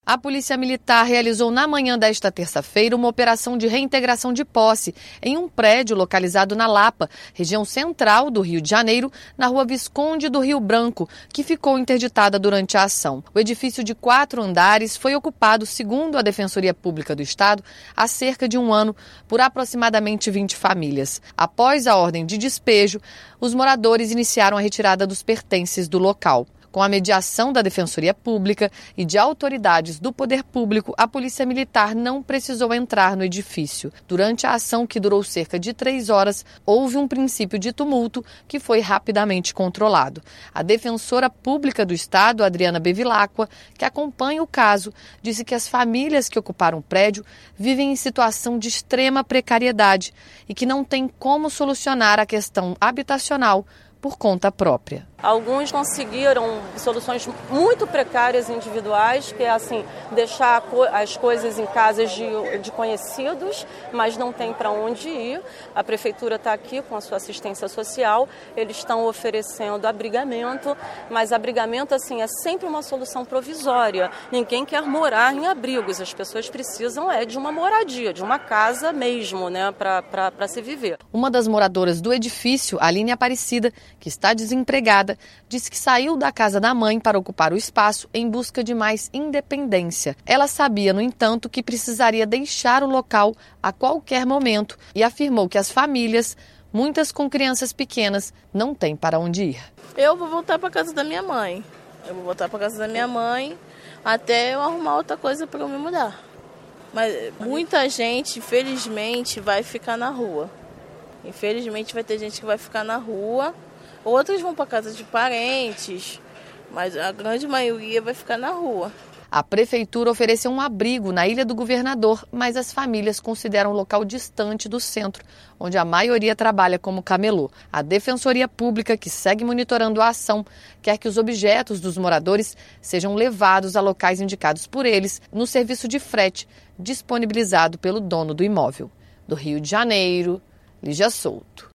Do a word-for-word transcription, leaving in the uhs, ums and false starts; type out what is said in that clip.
A Polícia Militar realizou na manhã desta terça-feira uma operação de reintegração de posse em um prédio localizado na Lapa, região central do Rio de Janeiro, na rua Visconde do Rio Branco, que ficou interditada durante a ação. O edifício de quatro andares foi ocupado, segundo a Defensoria Pública do Estado, há cerca de um ano por aproximadamente vinte famílias. Após a ordem de despejo, os moradores iniciaram a retirada dos pertences do local. Com a mediação da Defensoria Pública e de autoridades do Poder Público, a Polícia Militar não precisou entrar no edifício. Durante a ação, que durou cerca de três horas, houve um princípio de tumulto que foi rapidamente controlado. A Defensora Pública do Estado, Adriana Bevilacqua, que acompanha o caso, disse que as famílias que ocuparam o prédio vivem em situação de extrema precariedade e que não tem como solucionar a questão habitacional por conta própria. Alguns conseguiram soluções muito precárias individuais, que é assim, deixar as coisas em casas de, de conhecidos, mas não tem para onde ir. A prefeitura está aqui com a sua assistência social, eles estão oferecendo abrigamento, mas abrigamento assim, é sempre uma solução provisória. Ninguém quer morar em abrigos, as pessoas precisam é de uma moradia, de uma casa mesmo, né, para se viver. Uma das moradoras do edifício, Aline Aparecida, que está desempregada, disse que saiu da casa da mãe para ocupar o espaço em busca de mais independência. Ela sabia, no entanto, que precisaria deixar o local a qualquer momento e afirmou que as famílias, muitas com crianças pequenas, não têm para onde ir. Eu vou voltar para casa da minha mãe. Eu vou voltar para casa da minha mãe até eu arrumar outra coisa para eu me mudar. Mas muita gente, infelizmente, vai ficar na rua. Infelizmente vai ter gente que vai ficar na rua. Outros vão para casa de parentes, mas a grande maioria vai ficar na rua. A prefeitura ofereceu um abrigo na Ilha do Governador, mas as famílias consideram o local distante do centro, onde a maioria trabalha como camelô. A Defensoria Pública, que segue monitorando a ação, quer que os objetos dos moradores sejam levados a locais indicados por eles no serviço de frete disponibilizado pelo dono do imóvel. Do Rio de Janeiro, Lígia Souto.